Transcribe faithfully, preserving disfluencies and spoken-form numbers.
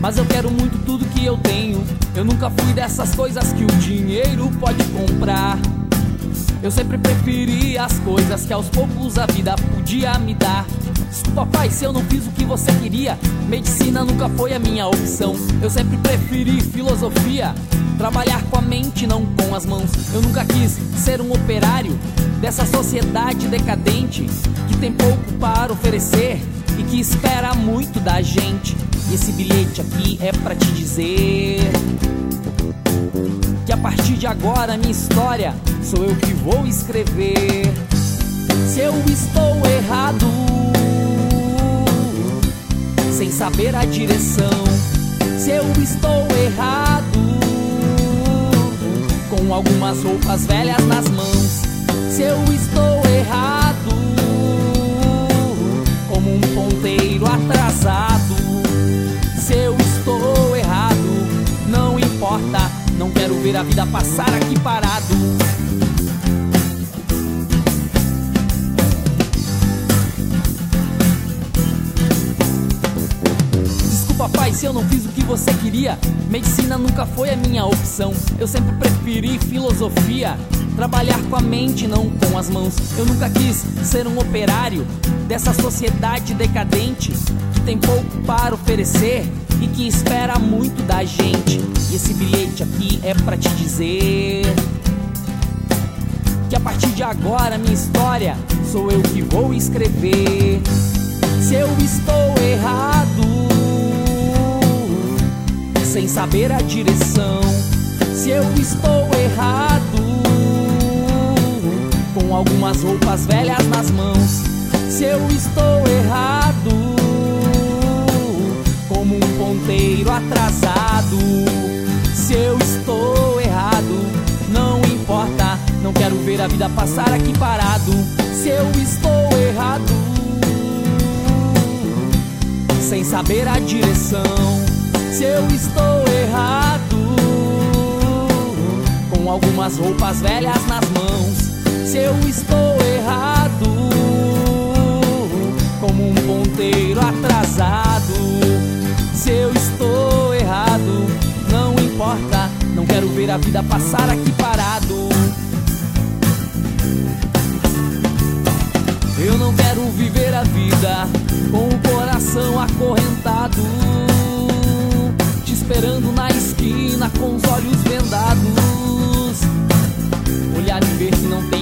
mas eu quero muito tudo que eu tenho. Eu nunca fui dessas coisas que o dinheiro pode comprar. Eu sempre preferi as coisas que aos poucos a vida podia me dar. Desculpa, pai, se eu não fiz o que você queria. Medicina nunca foi a minha opção. Eu sempre preferi filosofia, trabalhar com a mente, não com as mãos. Eu nunca quis ser um operário dessa sociedade decadente, que tem pouco para oferecer e que espera muito da gente. E esse bilhete aqui é pra te dizer que a partir de agora minha história sou eu que vou escrever. Se eu estou errado, sem saber a direção, se eu estou errado, com algumas roupas velhas nas mãos, se eu estou errado, como um ponteiro atrasado, se eu estou errado, não importa, não quero ver a vida passar aqui parado. Papai, se eu não fiz o que você queria, medicina nunca foi a minha opção. Eu sempre preferi filosofia, trabalhar com a mente, não com as mãos. Eu nunca quis ser um operário dessa sociedade decadente, que tem pouco para oferecer e que espera muito da gente. E esse bilhete aqui é pra te dizer que a partir de agora minha história sou eu que vou escrever. Se eu estou errado, sem saber a direção, se eu estou errado, com algumas roupas velhas nas mãos, se eu estou errado, como um ponteiro atrasado, se eu estou errado, não importa, não quero ver a vida passar aqui parado. Se eu estou errado, sem saber a direção, se eu estou errado, com algumas roupas velhas nas mãos, se eu estou errado, como um ponteiro atrasado, se eu estou errado, não importa, não quero ver a vida passar aqui parado. Eu não quero viver a vida com o coração acorrentado, esperando na esquina com os olhos vendados, olhar e ver que não tem